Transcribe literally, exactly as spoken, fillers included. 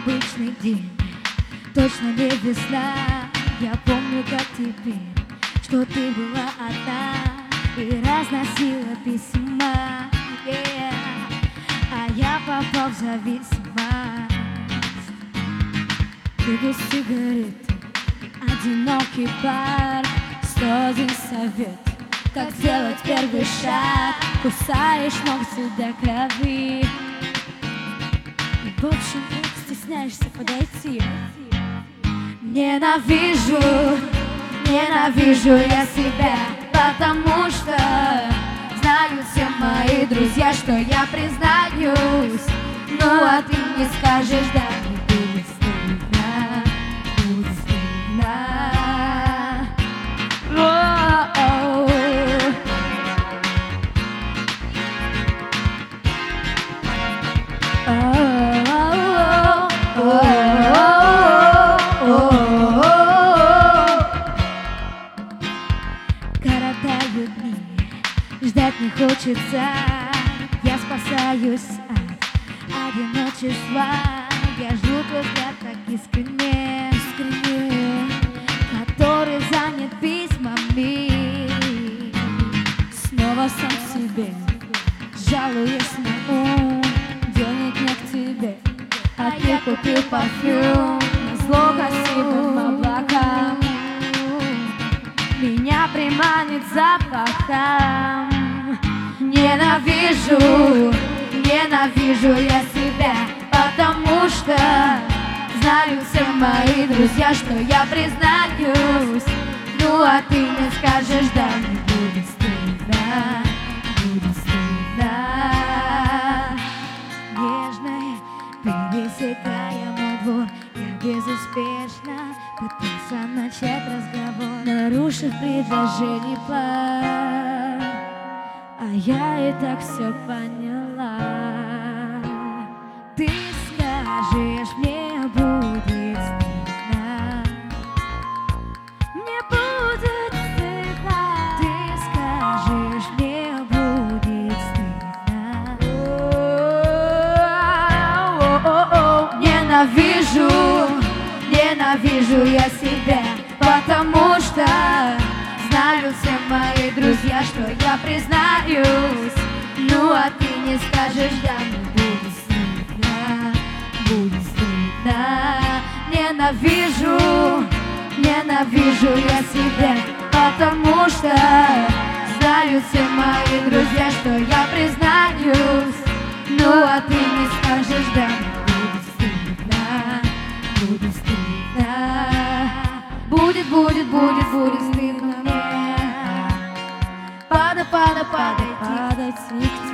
обычный день, точно не весна. Я помню, как теперь, что ты была одна и разносила письма, yeah. А я попал в зависимость. Ты без сигареты, одинокий парк, сто один совет, как сделать первый шаг. Кусаешь ногти до крови и, в общем, стесняешься подойти. Ненавижу, ненавижу я себя, потому что знают все мои друзья, что я признаюсь. Ну а ты не скажешь, да, не будет стыдно, будет стыдно. О-о-о. Коротают дни, ждать не хочется. Я спасаюсь от одиночества. Я жду твой взгляд так искренне, искренне, который занят письмами. Снова сам себе жалуюсь на ум, денег нет к тебе, а ты купил парфюм назло красивым облакам. Меня приманит запахом. Ненавижу, ненавижу я себя, потому что знают все мои друзья, что я признаюсь. Ну а ты не скажешь, да, не будет стыдно, будет стыдно. Нежной пересекая мой двор, я безуспешно пытался начать разговор, нарушив предложение пар. А я и так все поняла. Ты скажешь, мне будет стыдно, мне будет стыдно. Ты скажешь, мне будет стыдно. О-о-о-о. Ненавижу, ненавижу я себя, потому что знают все мои друзья, что я признаюсь. Ну а ты не скажешь, да, мне будет стыдно, будет стыдно. Ненавижу, ненавижу я себя, потому что знают все мои друзья, что я признаюсь. Ну а ты не скажешь, да, мне будет стыдно, будет стыдно. Будет, будет, будет, будет стыдно мне. Падай, падай, падай, падай,